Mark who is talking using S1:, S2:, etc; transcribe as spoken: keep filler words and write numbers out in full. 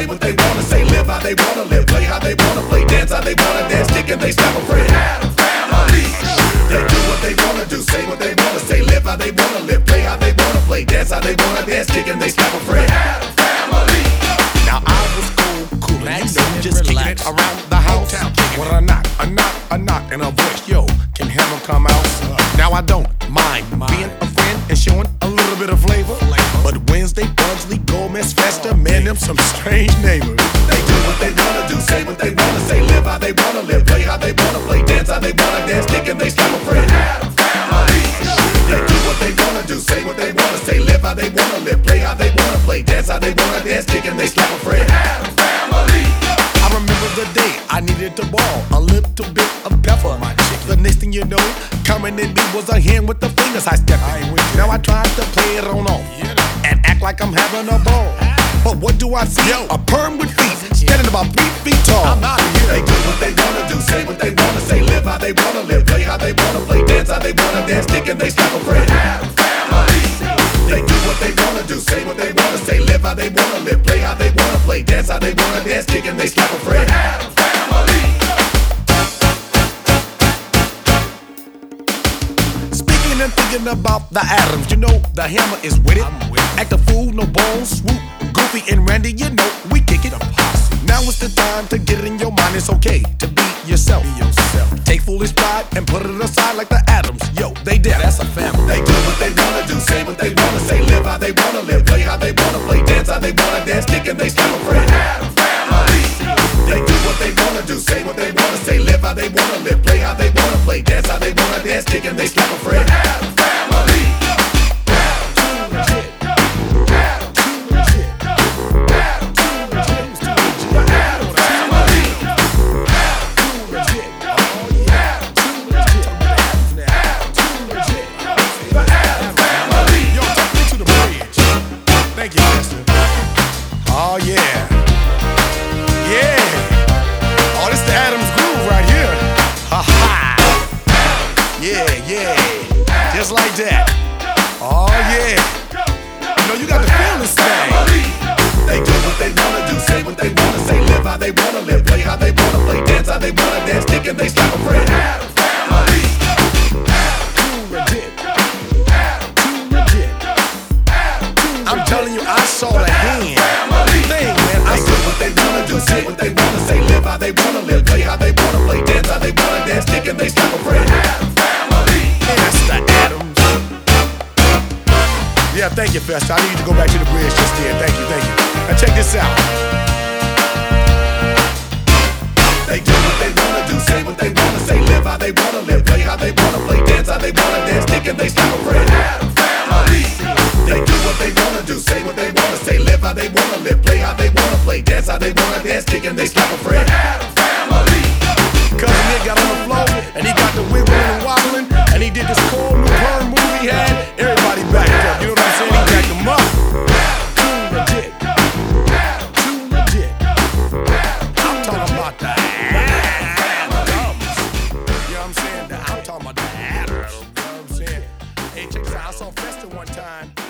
S1: say what they wanna say, live how they wanna live, play how they wanna play, dance how they wanna dance, kick and they stop a friend. Addams Family. They do what they wanna do, say what they wanna say, live how they wanna live, play how they wanna play, dance how they wanna dance, kick and they stop a friend. Addams Family.
S2: Now I was cool, cool, you know, just kicking it around the house. When I knock, a knock, a knock, and a voice, yo, can heaven come out? Now I don't mind being a friend and showing a little bit of flavor. But Wednesday, Pugsley, Gomez, Festa, man, them some strange neighbors.
S1: They do what they wanna do, say what they wanna say, live how they wanna live, play how they wanna play, dance how they wanna dance, kick and they stop a friend. Addams Family. They do what they wanna do, say what they wanna say, live how they wanna live, play how they wanna play, dance how they wanna dance, kick and they stop a friend. Addams Family.
S2: I remember the day I needed to ball a little bit of pepper. My chicken. The next thing you know, coming in me was a hand with the fingers I stepped in. Now I tried to play it on off and act like I'm having a ball. But what do I see? Yo, a perm with feet, standing about three feet tall.
S1: I'm out of here. They do what they wanna do, say what they wanna say, live how they wanna live, play how they wanna play, dance how they wanna dance, kick and they stop a friend. Addams Family. They do what they wanna do, say what they wanna say, live how they wanna live, play how they wanna play, dance how they wanna dance, kick and they stop a friend. Addams Family.
S2: Speaking and thinking about the Addams, you know the hammer is with it. Act a fool, no bones, swoop, Goofy and Randy, you know we kick it. Now it's the time to get it in your mind. It's okay to be yourself. Be yourself. Take foolish pride and put it aside like the Addams. Yo, they did. That's a family.
S1: They do what they wanna do, say what they wanna say, live how they wanna live, play how they wanna play, dance how they wanna dance, kick and they stop a friend. Addams Family. They do what they wanna do, say what they wanna say, live how they wanna live, play how they wanna play, dance how they wanna dance, kick and they stop a friend. Addams Family.
S2: Oh yeah, yeah. Oh, this the Addams groove right here. Ha ha. Yeah, yeah. Just like that. Oh yeah. You know you got to feel this thing.
S1: They do what they wanna do, say what they wanna say, live how they wanna live, play how they wanna play, dance how they wanna dance, kick and they stop a friend. Addams Family.
S2: I'm telling you, I saw the hand. Thing, man. I
S1: They do what they wanna do, say what they wanna say, live how they wanna live, play how they wanna play, dance how they wanna dance, kick and they stop a friend. Addams Family.
S2: Man, that's the Addams. Yeah, thank you, Festa. I need to go back to the bridge just then. Thank you, thank you. Now check this out.
S1: They do what they wanna do, say what they wanna say, live how they wanna live, play how they wanna play, dance how they wanna dance, kick and they stop a friend. Addams Family. They do what they wanna do, say what they wanna say, live how they wanna live, play how they wanna play, dance how they wanna dance, kick and they stop a friend. Addams Family.
S2: Cousin Nick got on the floor and he got the wiggling and wobbling and he did this cool new perm move he had. Everybody backed up. You know what I'm saying? He backed them up. Too legit. Too legit. I'm talking about the Addams. You know what I'm saying? I'm talking about the Addams. You know what I'm saying? Hey, check this out. I saw Festa one time.